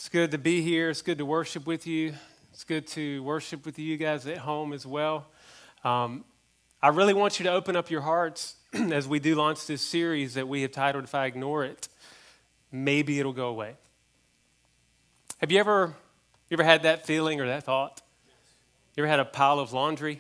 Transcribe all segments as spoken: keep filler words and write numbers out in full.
It's good to be here. It's good to worship with you. It's good to worship with you guys at home as well. Um, I really want you to open up your hearts as we do launch this series that we have titled, If I Ignore It, Maybe It'll Go Away. Have you ever, you ever had that feeling or that thought? You ever had a pile of laundry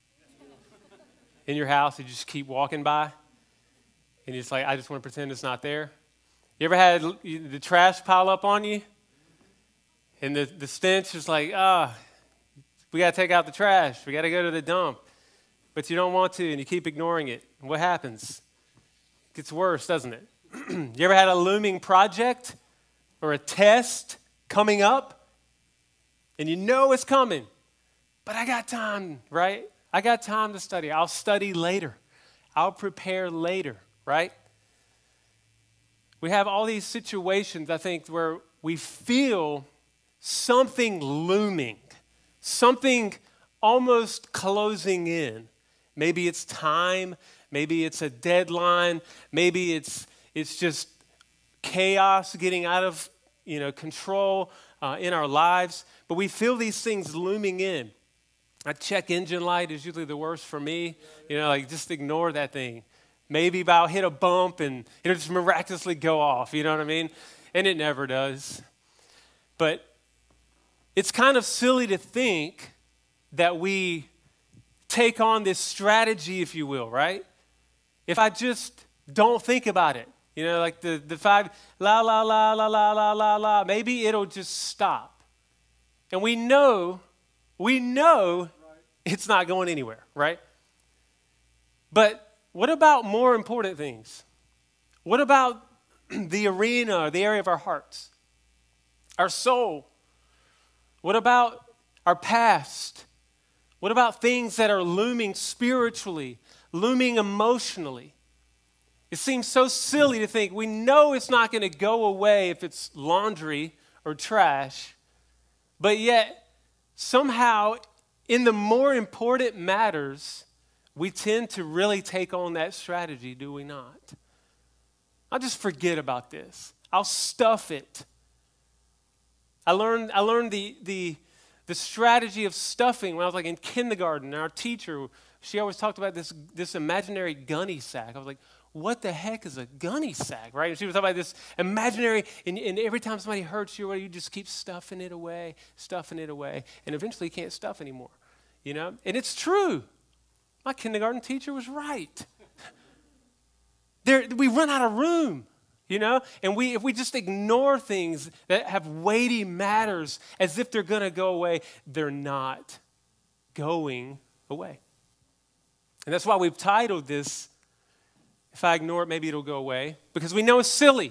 in your house that you just keep walking by? And you're just like, I just want to pretend it's not there. You ever had the trash pile up on you? And the, the stench is like, ah, oh, we got to take out the trash. We got to go to the dump. But you don't want to, and you keep ignoring it. And what happens? It gets worse, doesn't it? You ever had a looming project or a test coming up? And you know it's coming. But I got time, right? I got time to study. I'll study later. I'll prepare later, right? We have all these situations, I think, where we feel something looming, something almost closing in. Maybe it's time, maybe it's a deadline, maybe it's it's just chaos getting out of you know control uh, in our lives. But we feel these things looming in. A check engine light is usually the worst for me. You know, like just ignore that thing. Maybe I'll hit a bump and it'll just miraculously go off. You know what I mean? And it never does. But it's kind of silly to think that we take on this strategy, if you will, right? If I just don't think about it, you know, like the, the five, la, la, la, la, la, la, la, la, maybe it'll just stop. And we know, we know it's not going anywhere, right? But what about more important things? What about the arena, the area of our hearts, our soul? What about our past? What about things that are looming spiritually, looming emotionally? It seems so silly to think we know it's not going to go away if it's laundry or trash, but yet somehow in the more important matters, we tend to really take on that strategy, do we not? I'll just forget about this. I'll stuff it. I learned I learned the, the, the strategy of stuffing when I was like in kindergarten. And our teacher, she always talked about this, this imaginary gunny sack. I was like, what the heck is a gunny sack, right? And she was talking about this imaginary, and, and every time somebody hurts you, you just keep stuffing it away, stuffing it away, and eventually you can't stuff anymore, you know? And it's true. My kindergarten teacher was right. There, we run out of room. You know, and we if we just ignore things that have weighty matters as if they're going to go away, they're not going away. And that's why we've titled this, If I Ignore It, Maybe It'll Go Away, because we know it's silly.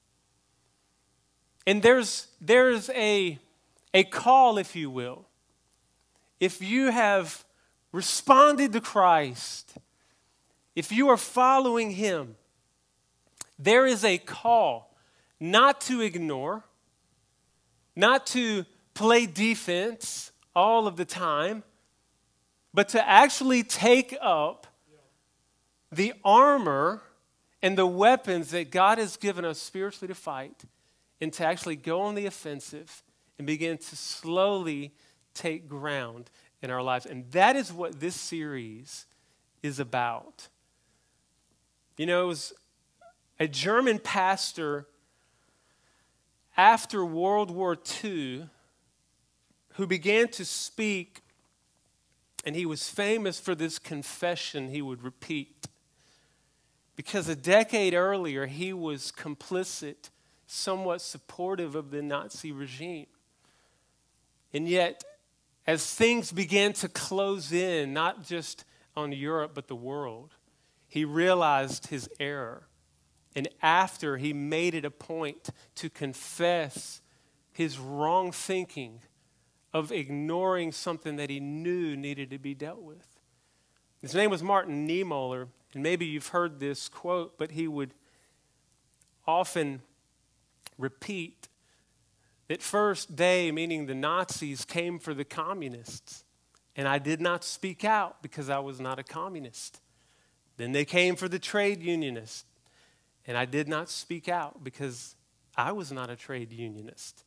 And there's there's a, a call, if you will. If you have responded to Christ, if you are following him, there is a call not to ignore, not to play defense all of the time, but to actually take up the armor and the weapons that God has given us spiritually to fight, and to actually go on the offensive and begin to slowly take ground in our lives. And that is what this series is about. You know, it was a German pastor after World War Two who began to speak, and he was famous for this confession he would repeat. Because a decade earlier, he was complicit, somewhat supportive of the Nazi regime. And yet, as things began to close in, not just on Europe, but the world, he realized his error. And after he made it a point to confess his wrong thinking of ignoring something that he knew needed to be dealt with. His name was Martin Niemöller, and maybe you've heard this quote, but he would often repeat that first they, meaning the Nazis, came for the communists, and I did not speak out because I was not a communist. Then they came for the trade unionists, and I did not speak out because I was not a trade unionist.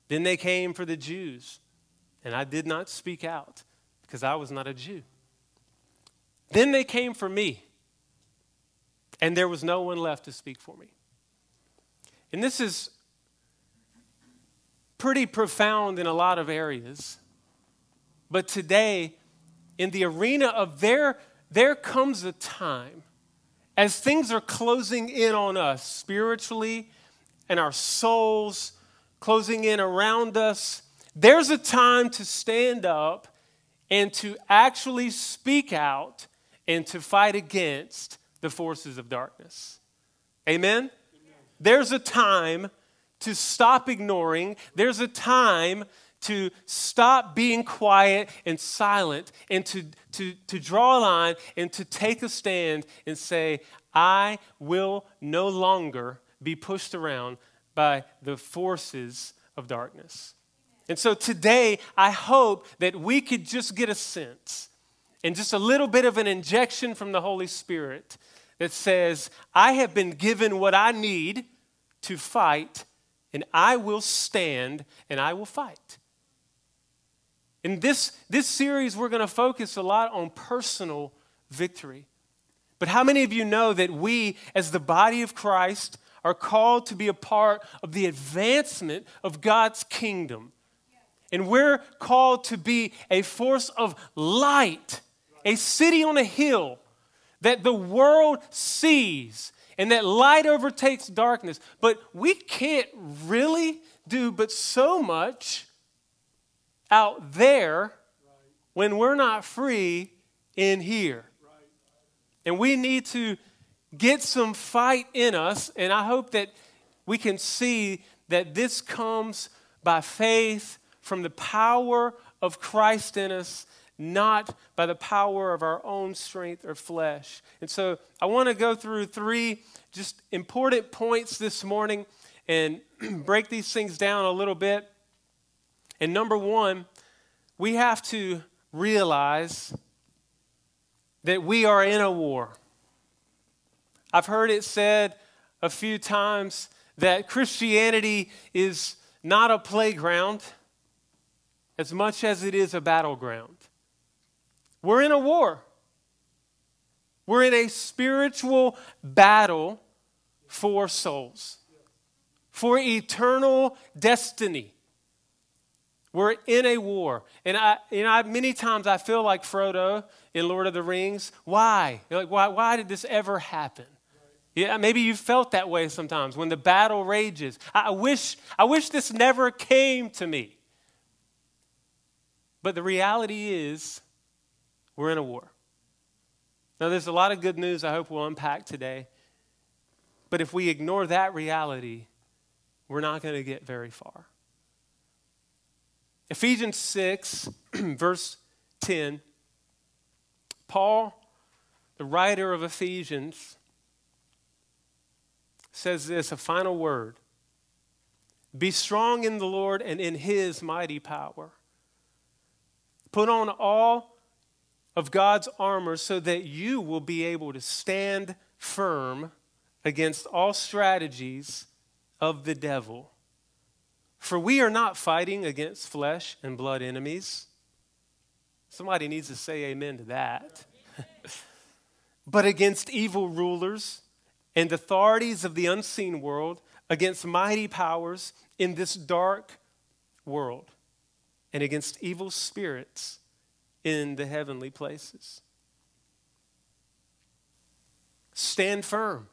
Then they came for the Jews, and I did not speak out because I was not a Jew. Then they came for me, and there was no one left to speak for me. And this is pretty profound in a lot of areas. But today, in the arena of there, there comes a time as things are closing in on us spiritually and our souls closing in around us, there's a time to stand up and to actually speak out and to fight against the forces of darkness. Amen? Amen. There's a time to stop ignoring. There's a time to stop being quiet and silent and to, to, to draw a line and to take a stand and say, I will no longer be pushed around by the forces of darkness. And so today, I hope that we could just get a sense and just a little bit of an injection from the Holy Spirit that says, I have been given what I need to fight, and I will stand and I will fight. In this, this series, we're going to focus a lot on personal victory. But how many of you know that we, as the body of Christ, are called to be a part of the advancement of God's kingdom? And we're called to be a force of light, a city on a hill that the world sees and that light overtakes darkness. But we can't really do but so much out there when we're not free in here. And we need to get some fight in us, and I hope that we can see that this comes by faith from the power of Christ in us, not by the power of our own strength or flesh. And so I want to go through three just important points this morning and break these things down a little bit. And number one, we have to realize that we are in a war. I've heard it said a few times that Christianity is not a playground as much as it is a battleground. We're in a war. We're in a spiritual battle for souls, for eternal destiny. We're in a war. And I, you know, I, many times I feel like Frodo in Lord of the Rings. Why? You're like, why, why did this ever happen? Yeah, maybe you felt that way sometimes when the battle rages. I wish, I wish this never came to me. But the reality is, we're in a war. Now, there's a lot of good news I hope we'll unpack today. But if we ignore that reality, we're not going to get very far. Ephesians six, verse ten, Paul, the writer of Ephesians, says this, a final word. Be strong in the Lord and in his mighty power. Put on all of God's armor so that you will be able to stand firm against all strategies of the devil. For we are not fighting against flesh and blood enemies. Somebody needs to say amen to that. But against evil rulers and authorities of the unseen world, against mighty powers in this dark world, and against evil spirits in the heavenly places. Stand firm.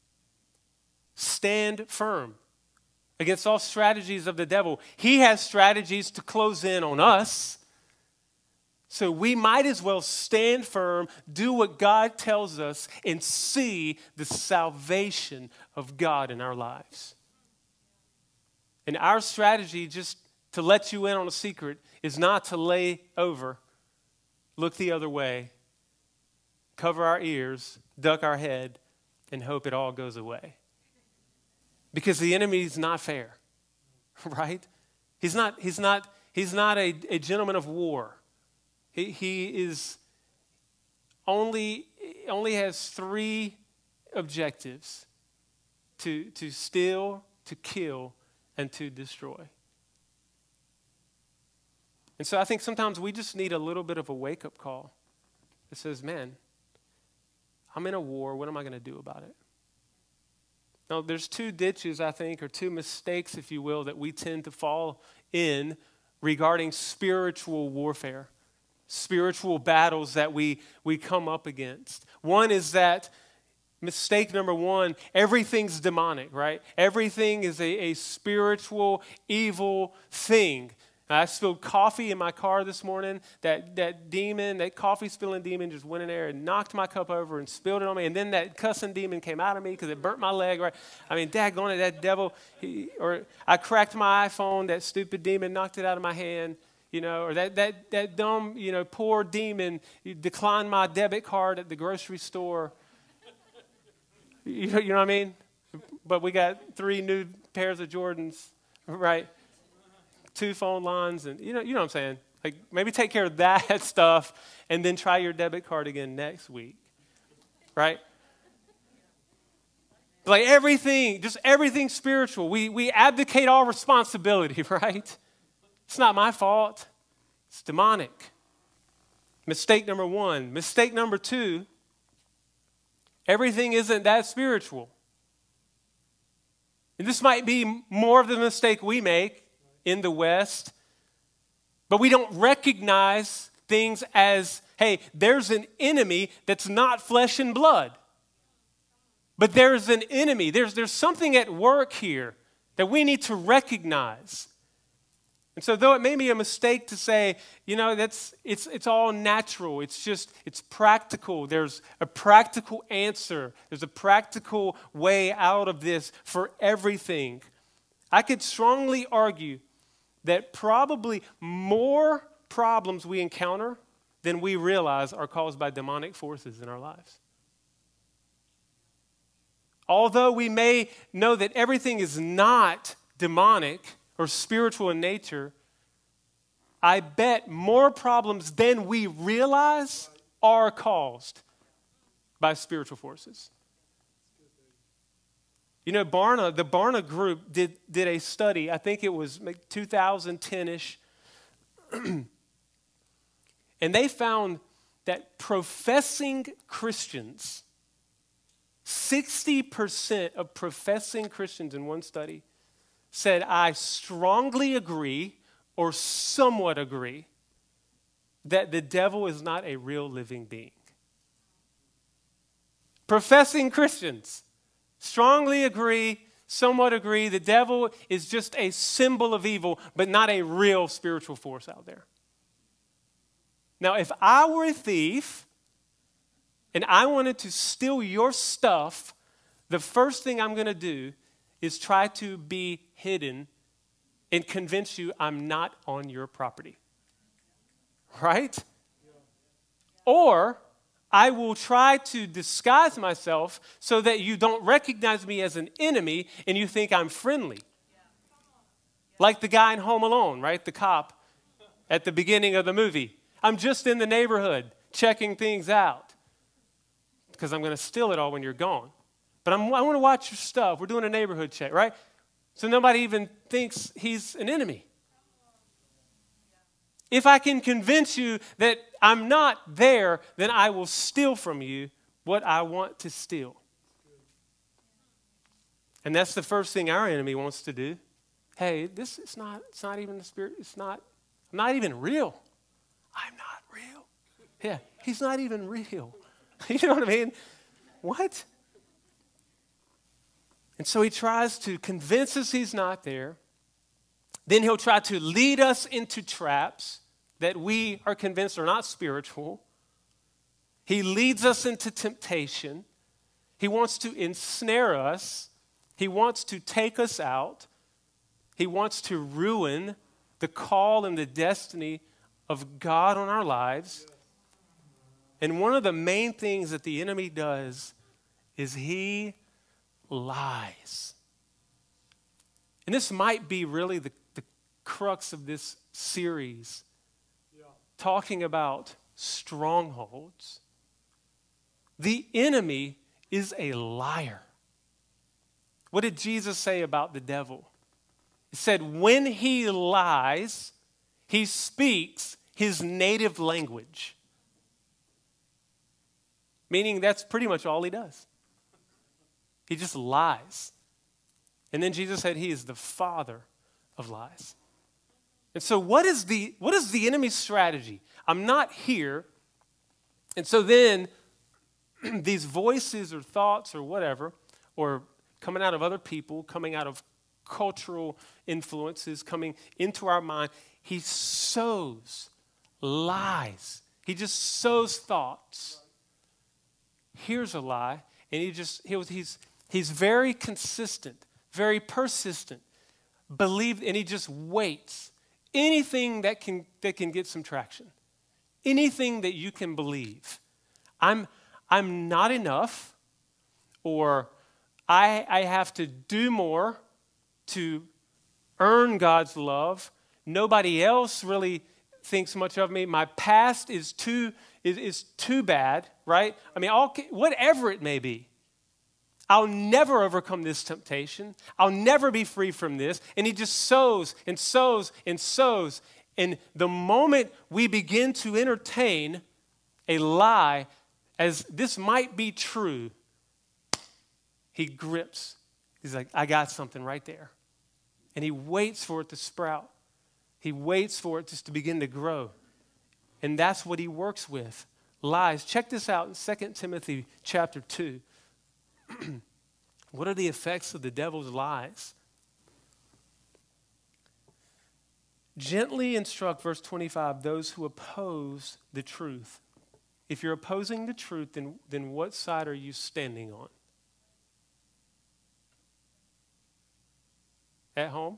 Stand firm against all strategies of the devil. He has strategies to close in on us. So we might as well stand firm, do what God tells us, and see the salvation of God in our lives. And our strategy, just to let you in on a secret, is not to lay over, look the other way, cover our ears, duck our head, and hope it all goes away. Because the enemy is not fair, right? He's not, he's not, he's not a, a gentleman of war. He, he is only, only has three objectives: to, to steal, to kill, and to destroy. And so I think sometimes we just need a little bit of a wake-up call that says, man, I'm in a war. What am I going to do about it? Now, there's two ditches, I think, or two mistakes, if you will, that we tend to fall in regarding spiritual warfare, spiritual battles that we, we come up against. One is that mistake number one, everything's demonic, right? Everything is a, a spiritual, evil thing. I spilled coffee in my car this morning. That, that demon, that coffee spilling demon just went in there and knocked my cup over and spilled it on me. And then that cussing demon came out of me because it burnt my leg, right? I mean, daggone it, that devil. He, or I cracked my iPhone. That stupid demon knocked it out of my hand. You know, or that, that, that dumb, you know, poor demon declined my debit card at the grocery store. You know, you know what I mean? But we got three new pairs of Jordans, right? Two phone lines, and you know, you know what I'm saying? Like, maybe take care of that stuff and then try your debit card again next week, right? Like everything, just everything spiritual. We, we abdicate all responsibility, right? It's not my fault. It's demonic. Mistake number one. Mistake number two, everything isn't that spiritual. And this might be more of the mistake we make in the West, but we don't recognize things as, hey, there's an enemy that's not flesh and blood. But there's an enemy. There's, there's something at work here that we need to recognize. And so though it may be a mistake to say, you know, that's it's it's all natural. It's just, it's practical. There's a practical answer. There's a practical way out of this for everything. I could strongly argue that probably more problems we encounter than we realize are caused by demonic forces in our lives. Although we may know that everything is not demonic or spiritual in nature, I bet more problems than we realize are caused by spiritual forces. You know, Barna, the Barna group did, did a study, I think it was two thousand ten-ish, and they found that professing Christians, sixty percent of professing Christians in one study said, I strongly agree or somewhat agree that the devil is not a real living being. Professing Christians strongly agree, somewhat agree, the devil is just a symbol of evil, but not a real spiritual force out there. Now, if I were a thief and I wanted to steal your stuff, the first thing I'm going to do is try to be hidden and convince you I'm not on your property. Right? Or I will try to disguise myself so that you don't recognize me as an enemy and you think I'm friendly. Like the guy in Home Alone, right? The cop at the beginning of the movie. I'm just in the neighborhood checking things out because I'm going to steal it all when you're gone. But I'm, I want to watch your stuff. We're doing a neighborhood check, right? So nobody even thinks he's an enemy. If I can convince you that I'm not there, then I will steal from you what I want to steal. And that's the first thing our enemy wants to do. Hey, this is not, it's not even the spirit, it's not, I'm not even real. I'm not real. Yeah, he's not even real. You know what I mean? What? And so he tries to convince us he's not there. Then he'll try to lead us into traps that we are convinced are not spiritual. He leads us into temptation. He wants to ensnare us. He wants to take us out. He wants to ruin the call and the destiny of God on our lives. And one of the main things that the enemy does is he lies. And this might be really the, the crux of this series, yeah. Talking about strongholds. The enemy is a liar. What did Jesus say about the devil? He said, when he lies, He speaks his native language. Meaning that's pretty much all he does. He just lies. And then Jesus said he is the father of lies. And so what is the, what is the enemy's strategy? I'm not here. And so then these voices or thoughts or whatever, or coming out of other people, coming out of cultural influences, coming into our mind, he sows lies. He just sows thoughts. Here's a lie, and he just he was, he's he's very consistent, very persistent. Believe, and he just waits. Anything that can that can get some traction, anything that you can believe. I'm I'm not enough, or I I have to do more to earn God's love. Nobody else really thinks much of me. My past is too is, is too bad, right? I mean, all whatever it may be. I'll never overcome this temptation. I'll never be free from this. And he just sows and sows and sows. And the moment we begin to entertain a lie as this might be true, he grips. He's like, I got something right there. And he waits for it to sprout. He waits for it just to begin to grow. And that's what he works with, lies. Check this out in Second Timothy chapter two. What are the effects of the devil's lies? Gently instruct, verse twenty-five, those who oppose the truth. If you're opposing the truth, then, then what side are you standing on? At home?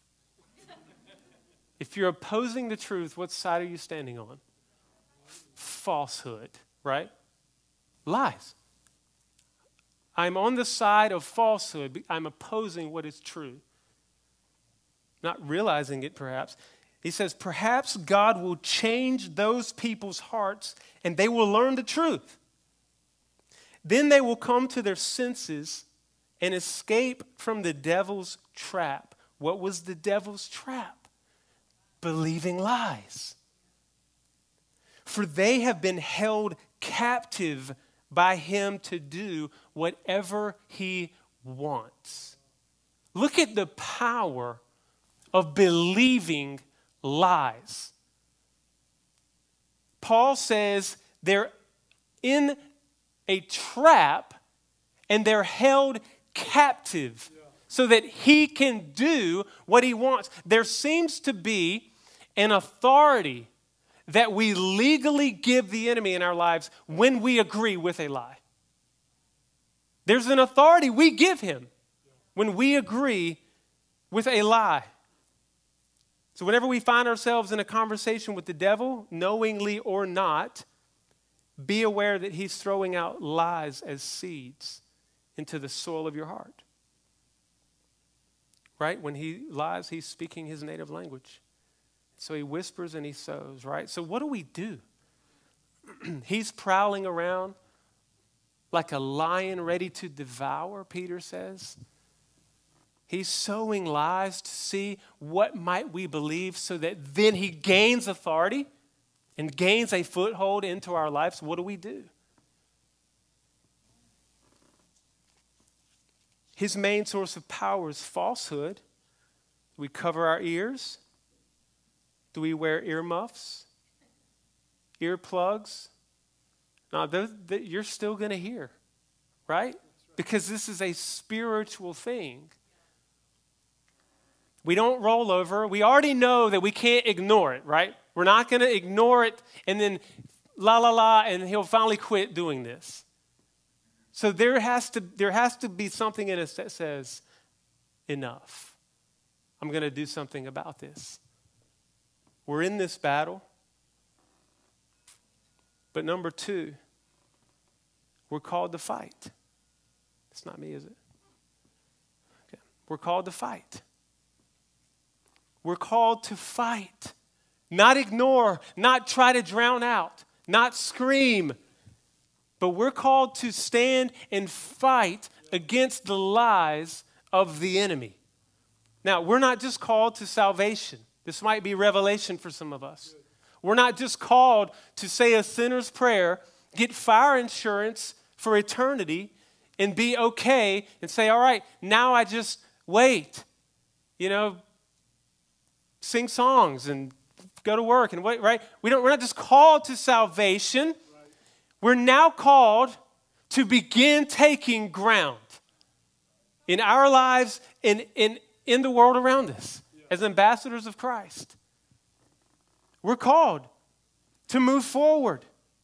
If you're opposing the truth, what side are you standing on? F- falsehood, right? Lies. I'm on the side of falsehood. I'm opposing what is true. Not realizing it, perhaps. He says, perhaps God will change those people's hearts and they will learn the truth. Then they will come to their senses and escape from the devil's trap. What was the devil's trap? Believing lies. For they have been held captive by him to do whatever he wants. Look at the power of believing lies. Paul says they're in a trap and they're held captive so that he can do what he wants. There seems to be an authority that we legally give the enemy in our lives when we agree with a lie. There's an authority we give him when we agree with a lie. So whenever we find ourselves in a conversation with the devil, knowingly or not, be aware that he's throwing out lies as seeds into the soil of your heart. Right? When he lies, he's speaking his native language. So he whispers and he sows, right? So what do we do? He's prowling around like a lion ready to devour, Peter says. He's sowing lies to see what might we believe so that then he gains authority and gains a foothold into our lives. What do we do? His main source of power is falsehood. We cover our ears. Do we wear earmuffs? Earplugs? No, those, that you're still going to hear, right? Because this is a spiritual thing. We don't roll over. We already know that we can't ignore it, right? We're not going to ignore it and then la, la, la, and he'll finally quit doing this. So there has to, there has to be something in us that says, enough. I'm going to do something about this. We're in this battle. But number two, we're called to fight. It's not me, is it? Okay. We're called to fight. We're called to fight. Not ignore, not try to drown out, not scream. But we're called to stand and fight against the lies of the enemy. Now, we're not just called to salvation. This might be revelation for some of us. We're not just called to say a sinner's prayer, get fire insurance for eternity, and be okay and say, all right, now I just wait. You know, sing songs and go to work and wait, right? We don't, we're not just called to salvation. Right. We're now called to begin taking ground in our lives and in, in the world around us yeah. as ambassadors of Christ. We're called to move forward.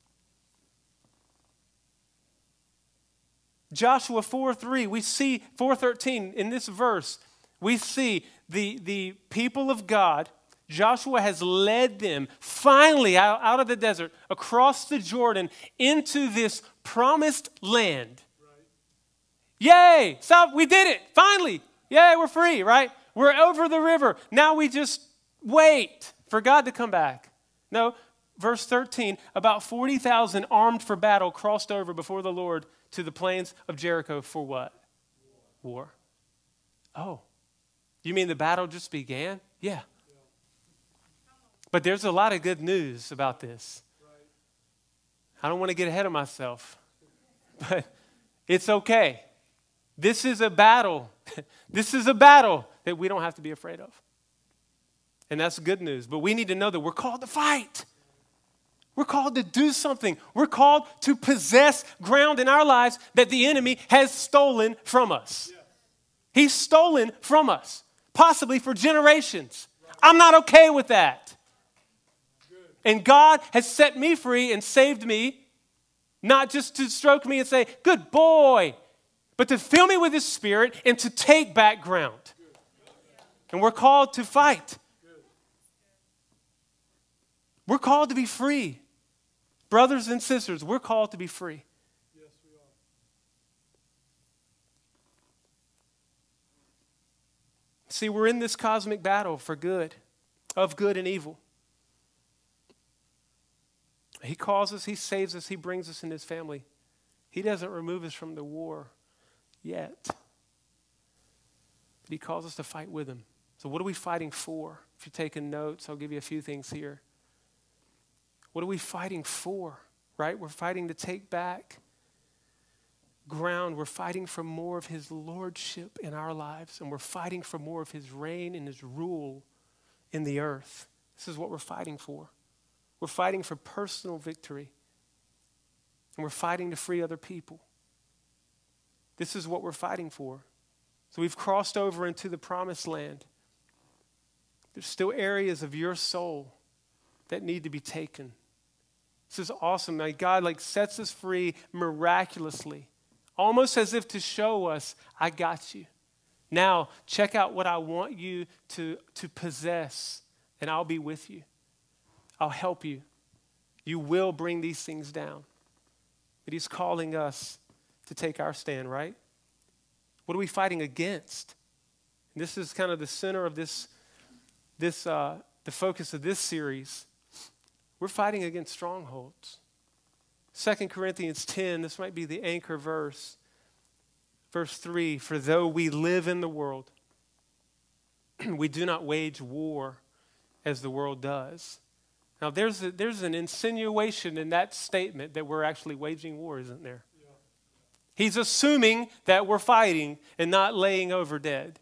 Joshua four three, we see, four thirteen, in this verse, we see the, the people of God. Joshua has led them finally out, out of the desert, across the Jordan, into this promised land. Right. Yay! Stop, we did it, finally. Yay, we're free, right? We're over the river. Now we just wait for God to come back. No, verse thirteen, about forty thousand armed for battle crossed over before the Lord to the plains of Jericho for what? War. Oh, you mean the battle just began? Yeah. But there's a lot of good news about this. I don't want to get ahead of myself, but it's okay. This is a battle. This is a battle that we don't have to be afraid of. And that's good news. But we need to know that we're called to fight. We're called to do something. We're called to possess ground in our lives that the enemy has stolen from us. He's stolen from us, possibly for generations. I'm not okay with that. And God has set me free and saved me, not just to stroke me and say, good boy, but to fill me with His Spirit and to take back ground. And we're called to fight. We're called to be free. Brothers and sisters, we're called to be free. Yes, we are. See, we're in this cosmic battle for good, of good and evil. He calls us, He saves us, He brings us in His family. He doesn't remove us from the war yet. But He calls us to fight with Him. So what are we fighting for? If you're taking notes, I'll give you a few things here. What are we fighting for, right? We're fighting to take back ground. We're fighting for more of His lordship in our lives, and we're fighting for more of His reign and His rule in the earth. This is what we're fighting for. We're fighting for personal victory, and we're fighting to free other people. This is what we're fighting for. So we've crossed over into the promised land. There's still areas of your soul that need to be taken. This is awesome. Now, God like sets us free miraculously, almost as if to show us, I got you. Now, check out what I want you to, to possess, and I'll be with you. I'll help you. You will bring these things down. But He's calling us to take our stand, right? What are we fighting against? And this is kind of the center of this, this uh, the focus of this series. We're fighting against strongholds. Second Corinthians ten, this might be the anchor verse. Verse three, for though we live in the world, we do not wage war as the world does. Now, there's, a, there's an insinuation in that statement that we're actually waging war, isn't there? Yeah. He's assuming that we're fighting and not laying over dead.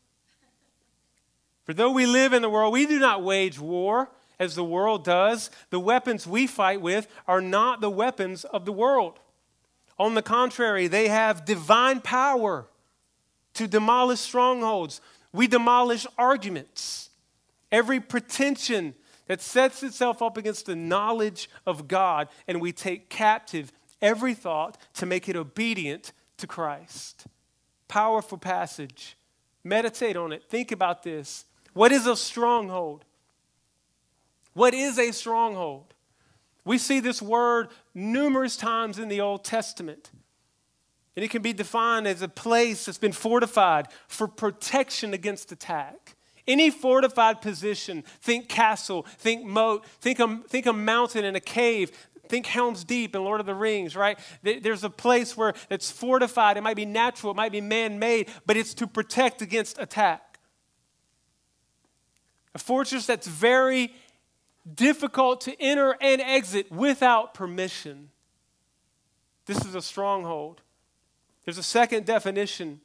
For though we live in the world, we do not wage war as the world does. The weapons we fight with are not the weapons of the world. On the contrary, they have divine power to demolish strongholds. We demolish arguments. Every pretension that sets itself up against the knowledge of God, and we take captive every thought to make it obedient to Christ. Powerful passage. Meditate on it. Think about this. What is a stronghold? What is a stronghold? We see this word numerous times in the Old Testament. And it can be defined as a place that's been fortified for protection against attack. Any fortified position, think castle, think moat, think a, think a mountain and a cave, think Helm's Deep and Lord of the Rings, right? There's a place where it's fortified. It might be natural, it might be man-made, but it's to protect against attack. A fortress that's very difficult to enter and exit without permission. This is a stronghold. There's a second definition.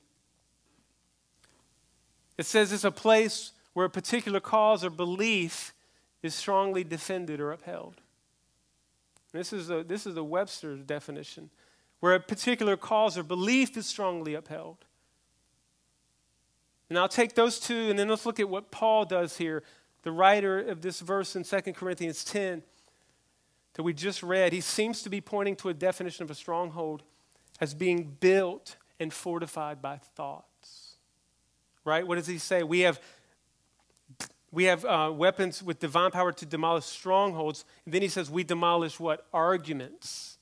It says it's a place where a particular cause or belief is strongly defended or upheld. This is a, this is a Webster's definition, where a particular cause or belief is strongly upheld. And I'll take those two, and then let's look at what Paul does here. The writer of this verse in Second Corinthians ten that we just read, he seems to be pointing to a definition of a stronghold as being built and fortified by thoughts. Right? What does he say? We have, we have uh, weapons with divine power to demolish strongholds. And then he says we demolish what? Arguments.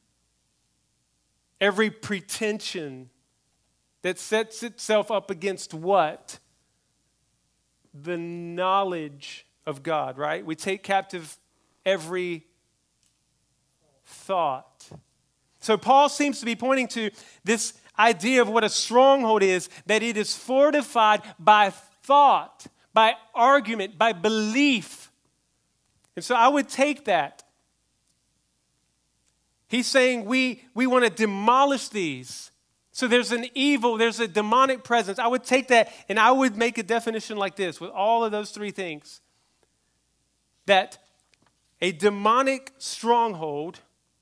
Every pretension that sets itself up against what? The knowledge of God, right? We take captive every thought. So Paul seems to be pointing to this idea of what a stronghold is, that it is fortified by thought, by argument, by belief. And so I would take that. He's saying we, we want to demolish these. So there's an evil, there's a demonic presence. I would take that and I would make a definition like this with all of those three things. That a demonic stronghold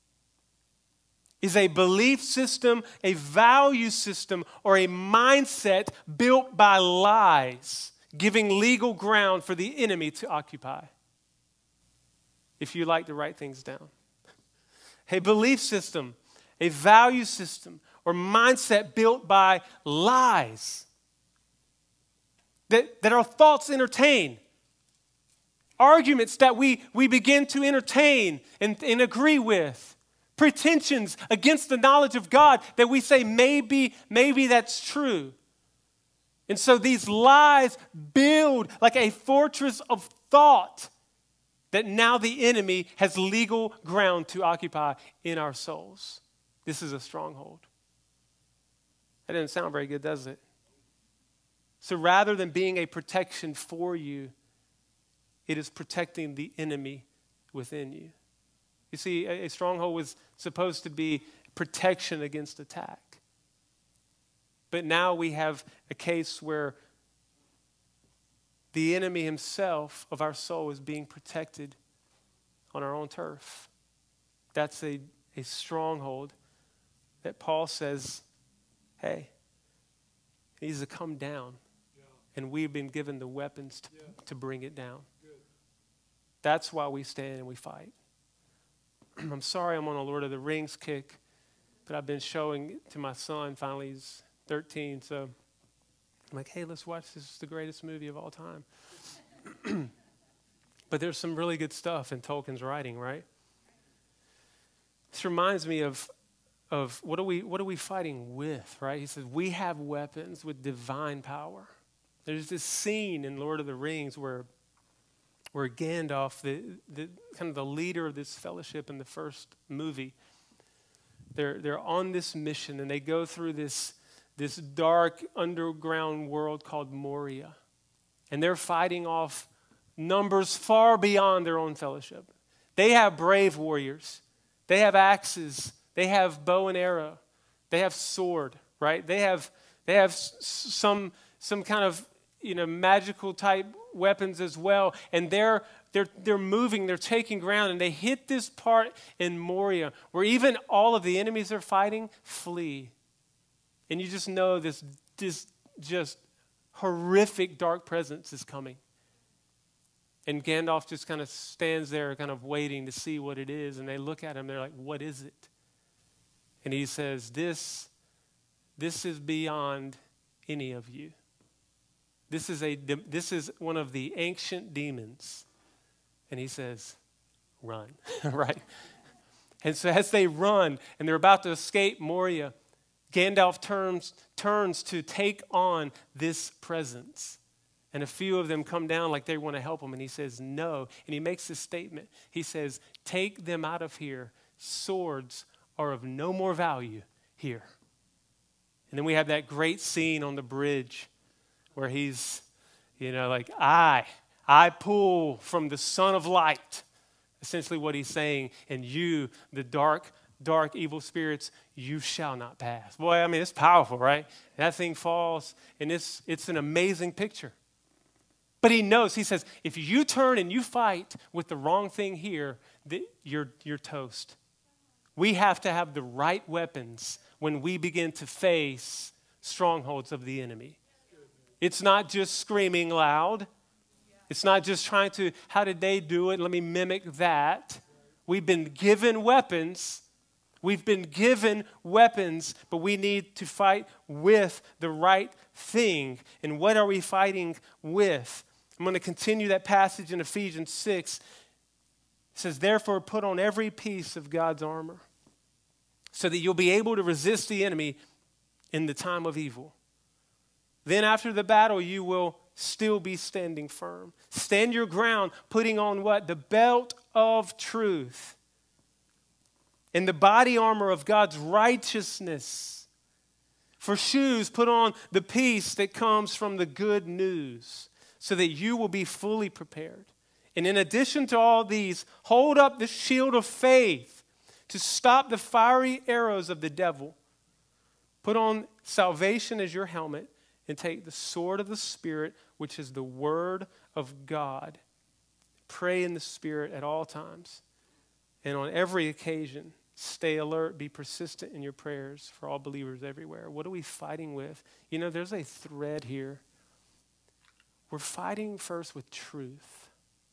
is a belief system, a value system, or a mindset built by lies, giving legal ground for the enemy to occupy. If you like to write things down. A belief system, a value system, or mindset built by lies that, that our thoughts entertain. Arguments that we, we begin to entertain and, and agree with. Pretensions against the knowledge of God that we say maybe, maybe that's true. And so these lies build like a fortress of thought that now the enemy has legal ground to occupy in our souls. This is a stronghold. That doesn't sound very good, does it? So rather than being a protection for you, it is protecting the enemy within you. You see, a, a stronghold was supposed to be protection against attack. But now we have a case where the enemy himself of our soul is being protected on our own turf. That's a, a stronghold that Paul says, hey, it needs to come down. Yeah. And we've been given the weapons to, yeah. to bring it down. Good. That's why we stand and we fight. I'm sorry I'm on a Lord of the Rings kick, but I've been showing it to my son. Finally, he's thirteen, so I'm like, hey, let's watch this. It's the greatest movie of all time. But there's some really good stuff in Tolkien's writing, right? This reminds me of, of what are we what are we fighting with, right? He says, we have weapons with divine power. There's this scene in Lord of the Rings where where Gandalf, the, the kind of the leader of this fellowship in the first movie, they're they're on this mission and they go through this, this dark underground world called Moria. And they're fighting off numbers far beyond their own fellowship. They have brave warriors. They have axes. They have bow and arrow. They have sword, right? They have they have some some kind of, you know, magical type weapons as well, and they're they're they're moving, they're taking ground, and they hit this part in Moria where even all of the enemies they're fighting flee, and you just know this this just horrific dark presence is coming, and Gandalf just kind of stands there, kind of waiting to see what it is, and they look at him, they're like, "What is it?" And he says, "This this is beyond any of you." This is a this is one of the ancient demons. And he says, run, right? And so as they run and they're about to escape Moria, Gandalf turns, turns to take on this presence. And a few of them come down like they want to help him. And he says, no. And he makes this statement. He says, take them out of here. Swords are of no more value here. And then we have that great scene on the bridge where he's, you know, like, I, I pull from the Son of Light, essentially what he's saying, and you, the dark, dark, evil spirits, you shall not pass. Boy, I mean, it's powerful, right? That thing falls, and it's, it's an amazing picture. But he knows, he says, if you turn and you fight with the wrong thing here, you're, you're toast. We have to have the right weapons when we begin to face strongholds of the enemy. It's not just screaming loud. It's not just trying to, how did they do it? Let me mimic that. We've been given weapons. We've been given weapons, but we need to fight with the right thing. And what are we fighting with? I'm going to continue that passage in Ephesians six. It says, therefore, put on every piece of God's armor so that you'll be able to resist the enemy in the time of evil. Then after the battle, you will still be standing firm. Stand your ground, putting on what? The belt of truth. And the body armor of God's righteousness. For shoes, put on the peace that comes from the good news, so that you will be fully prepared. And in addition to all these, hold up the shield of faith to stop the fiery arrows of the devil. Put on salvation as your helmet and take the sword of the Spirit, which is the word of God. Pray in the Spirit at all times. And on every occasion, stay alert, be persistent in your prayers for all believers everywhere. What are we fighting with? You know, there's a thread here. We're fighting first with truth.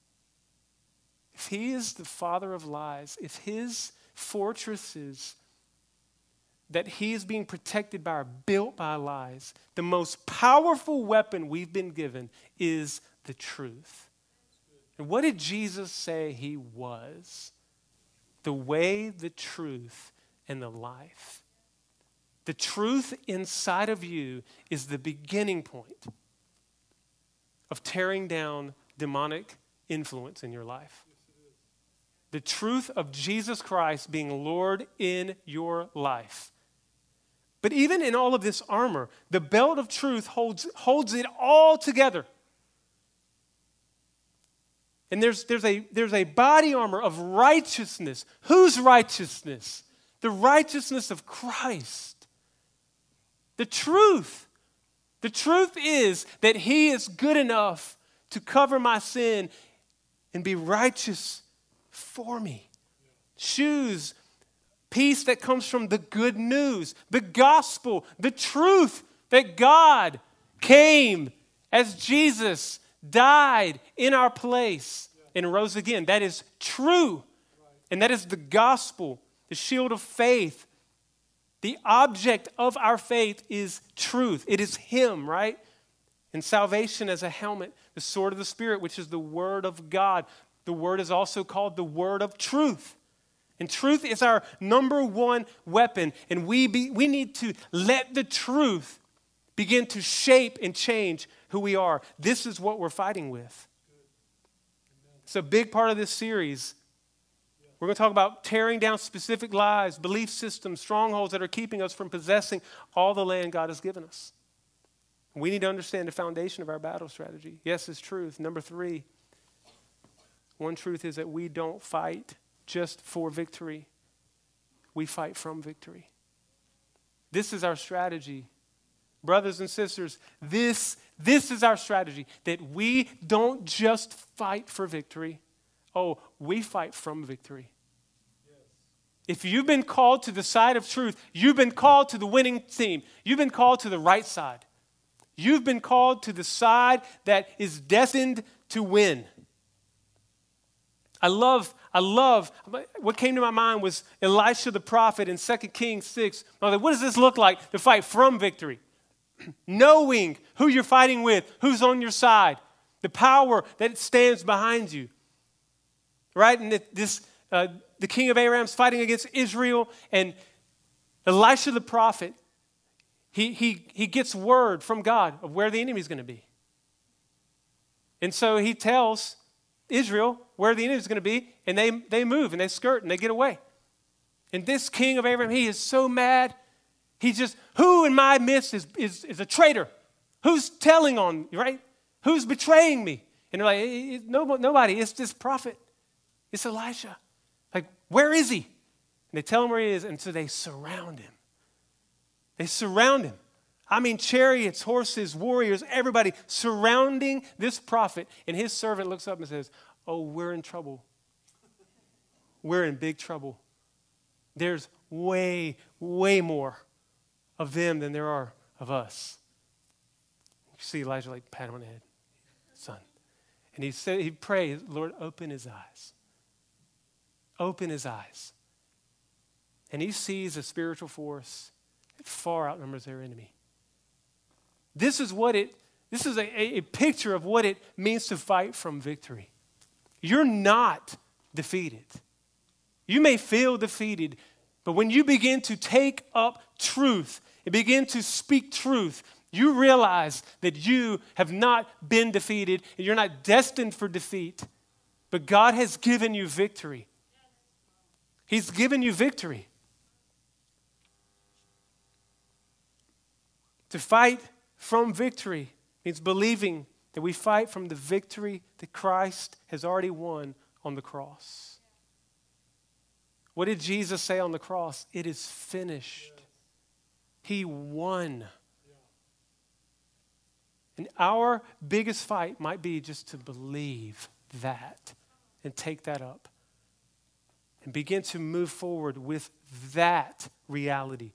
If he is the father of lies, if his fortresses that he is being protected by are built by lies, the most powerful weapon we've been given is the truth. And what did Jesus say he was? The way, the truth, and the life. The truth inside of you is the beginning point of tearing down demonic influence in your life. The truth of Jesus Christ being Lord in your life. But even in all of this armor, the belt of truth holds, holds it all together. And there's, there's, a, there's a body armor of righteousness. Whose righteousness? The righteousness of Christ. The truth. The truth is that he is good enough to cover my sin and be righteous for me. Shoes, peace that comes from the good news, the gospel, the truth that God came as Jesus died in our place and rose again. That is true. And that is the gospel, the shield of faith. The object of our faith is truth. It is him, right? And salvation as a helmet, the sword of the Spirit, which is the word of God. The word is also called the word of truth. And truth is our number one weapon. And we, be, we need to let the truth begin to shape and change who we are. This is what we're fighting with. It's a big part of this series. We're going to talk about tearing down specific lies, belief systems, strongholds that are keeping us from possessing all the land God has given us. We need to understand the foundation of our battle strategy. Yes, it's truth. Number three, one truth is that we don't fight just for victory. We fight from victory. This is our strategy. Brothers and sisters, this, this is our strategy, that we don't just fight for victory. Oh, we fight from victory. Yes. If you've been called to the side of truth, you've been called to the winning team. You've been called to the right side. You've been called to the side that is destined to win. I love, I love, what came to my mind was Elisha the prophet in Second Kings six. I was like, what does this look like to fight from victory? Knowing who you're fighting with, who's on your side, the power that stands behind you. Right? And this, uh, the king of Aram's fighting against Israel, and Elisha the prophet, he, he, he gets word from God of where the enemy's going to be. And so he tells Israel where the enemy is going to be, and they, they move, and they skirt, and they get away. And this king of Aram, he is so mad. He's just, who in my midst is, is, is a traitor? Who's telling on me, right? Who's betraying me? And they're like, it, it, no, nobody, it's this prophet. It's Elisha. Like, where is he? And they tell him where he is, and so they surround him. They surround him. I mean, chariots, horses, warriors, everybody surrounding this prophet. And his servant looks up and says, oh, we're in trouble. We're in big trouble. There's way, way more of them than there are of us. You see Elijah like pat him on the head, son. And he said, he prays, Lord, open his eyes. Open his eyes. And he sees a spiritual force that far outnumbers their enemy. This is what it, this is a, a picture of what it means to fight from victory. You're not defeated. You may feel defeated, but when you begin to take up truth and begin to speak truth, you realize that you have not been defeated and you're not destined for defeat, but God has given you victory. He's given you victory. To fight from victory means believing that we fight from the victory that Christ has already won on the cross. What did Jesus say on the cross? It is finished. He won. And our biggest fight might be just to believe that and take that up and begin to move forward with that reality.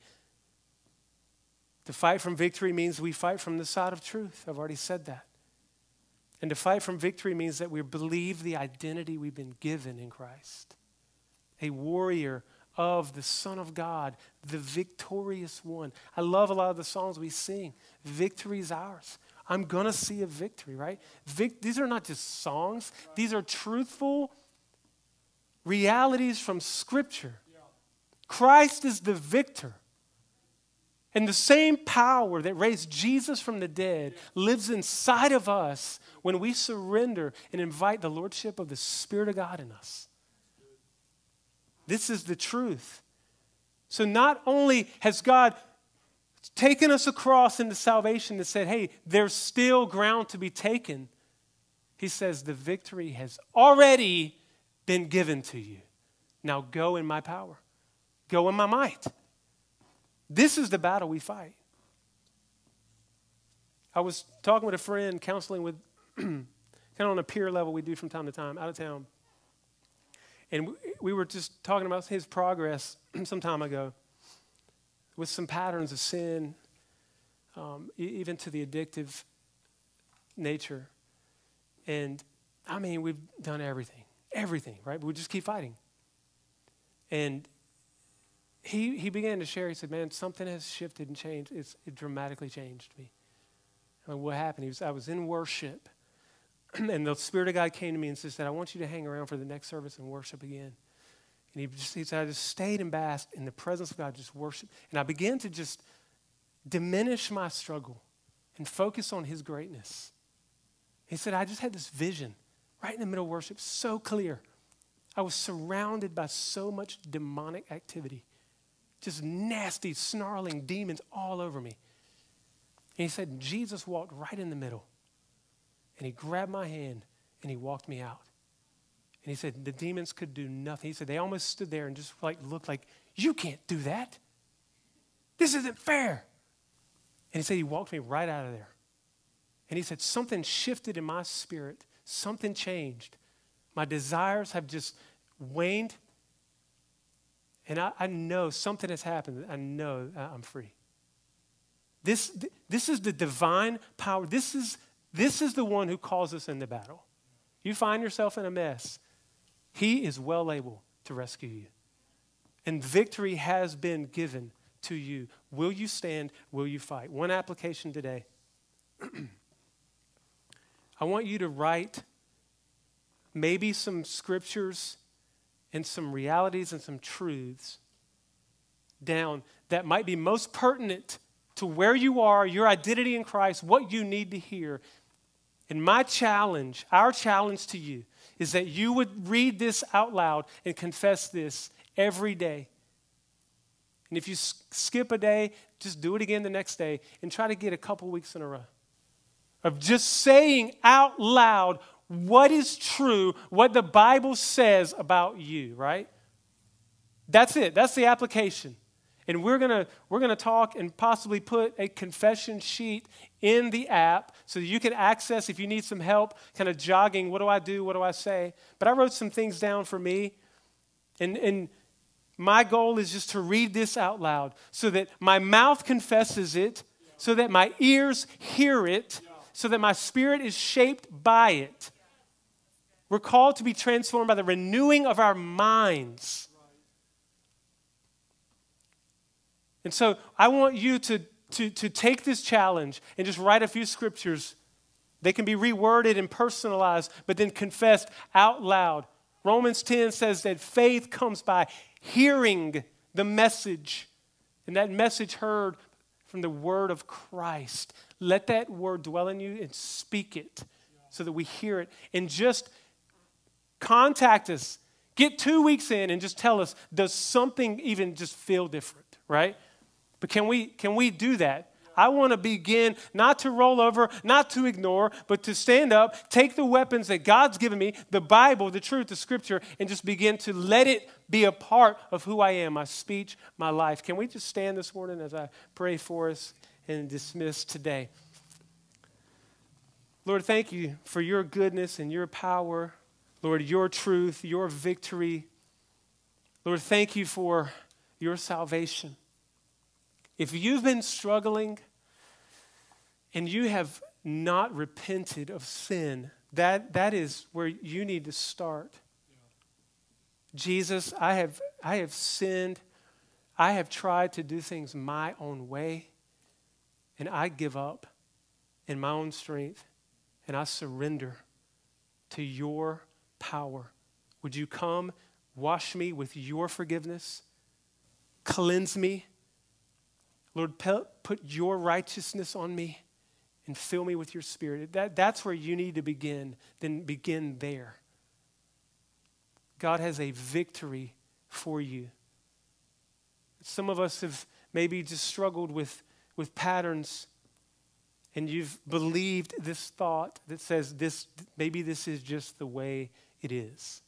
To fight from victory means we fight from the side of truth. I've already said that. And to fight from victory means that we believe the identity we've been given in Christ. A warrior of the Son of God, the victorious one. I love a lot of the songs we sing. Victory is ours. I'm going to see a victory, right? Vic- these are not just songs. These are truthful realities from Scripture. Christ is the victor. And the same power that raised Jesus from the dead lives inside of us when we surrender and invite the lordship of the Spirit of God in us. This is the truth. So not only has God taken us across into salvation and said, hey, there's still ground to be taken, he says the victory has already been given to you. Now go in my power. Go in my might. This is the battle we fight. I was talking with a friend, counseling with, kind of on a peer level we do from time to time, out of town. And we were just talking about his progress some time ago with some patterns of sin, um, even to the addictive nature. And I mean, we've done everything, everything, right? But we just keep fighting. And He he began to share. He said, man, something has shifted and changed. It's, it dramatically changed me. And what happened? He was, I was in worship, and the Spirit of God came to me and said, I want you to hang around for the next service and worship again. And he, just, he said, I just stayed and basked in the presence of God, just worship. And I began to just diminish my struggle and focus on his greatness. He said, I just had this vision right in the middle of worship, so clear. I was surrounded by so much demonic activity. Just nasty, snarling demons all over me. And he said, Jesus walked right in the middle. And he grabbed my hand and he walked me out. And he said, the demons could do nothing. He said, they almost stood there and just like looked like, you can't do that. This isn't fair. And he said, he walked me right out of there. And he said, something shifted in my spirit. Something changed. My desires have just waned. And I, I know something has happened. I know I'm free. This, this is the divine power. This is, this is the one who calls us into battle. You find yourself in a mess. He is well able to rescue you. And victory has been given to you. Will you stand? Will you fight? One application today. I want you to write maybe some scriptures and some realities and some truths down that might be most pertinent to where you are, your identity in Christ, what you need to hear. And my challenge, our challenge to you, is that you would read this out loud and confess this every day. And if you s- skip a day, just do it again the next day and try to get a couple weeks in a row of just saying out loud what is true, what the Bible says about you, right? That's it. That's the application. And we're gonna we're gonna talk and possibly put a confession sheet in the app so that you can access if you need some help, kind of jogging. What do I do? What do I say? But I wrote some things down for me, and and my goal is just to read this out loud so that my mouth confesses it, so that my ears hear it, so that my spirit is shaped by it. We're called to be transformed by the renewing of our minds. And so I want you to, to, to take this challenge and just write a few scriptures. They can be reworded and personalized, but then confessed out loud. Romans ten says that faith comes by hearing the message, and that message heard from the word of Christ. Let that word dwell in you and speak it so that we hear it. And just contact us. Get two weeks in and just tell us, does something even just feel different, right? But can we can we do that? I want to begin not to roll over, not to ignore, but to stand up, take the weapons that God's given me, the Bible, the truth, the scripture, and just begin to let it be a part of who I am, my speech, my life. Can we just stand this morning as I pray for us and dismiss today? Lord, thank you for your goodness and your power. Lord, your truth, your victory. Lord, thank you for your salvation. If you've been struggling and you have not repented of sin, that, that is where you need to start. Yeah. Jesus, I have, I have sinned. I have tried to do things my own way, and I give up in my own strength, and I surrender to your power. Would you come, wash me with your forgiveness, cleanse me? Lord, put your righteousness on me and fill me with your spirit. That, that's where you need to begin. Then begin there. God has a victory for you. Some of us have maybe just struggled with, with patterns, and you've believed this thought that says this, maybe this is just the way it is.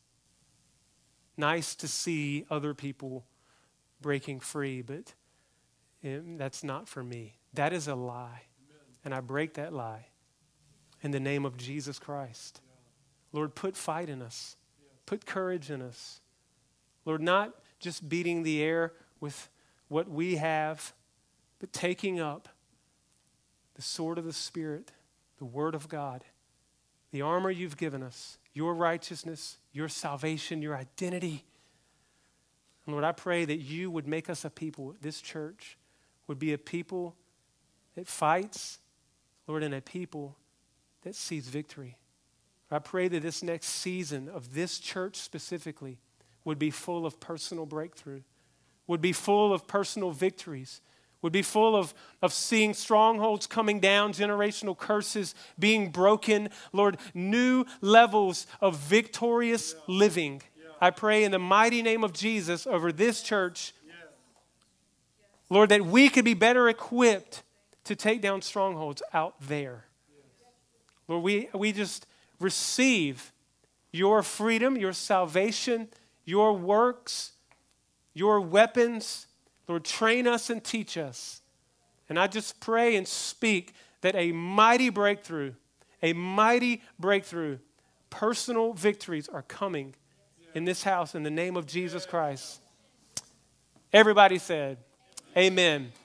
Nice to see other people breaking free, but that's not for me. That is a lie. Amen. And I break that lie in the name of Jesus Christ. Yeah. Lord, put fight in us. Yes. Put courage in us. Lord, not just beating the air with what we have, but taking up the sword of the Spirit, the Word of God, the armor you've given us, your righteousness, your salvation, your identity. And Lord, I pray that you would make us a people, this church, would be a people that fights, Lord, and a people that sees victory. I pray that this next season of this church specifically would be full of personal breakthrough, would be full of personal victories, would be full of, of seeing strongholds coming down, generational curses being broken, Lord, new levels of victorious yeah. living. Yeah. I pray in the mighty name of Jesus over this church, Lord, that we could be better equipped to take down strongholds out there. Lord, we, we just receive your freedom, your salvation, your works, your weapons. Lord, train us and teach us. And I just pray and speak that a mighty breakthrough, a mighty breakthrough, personal victories are coming in this house in the name of Jesus Christ. Everybody said, amen.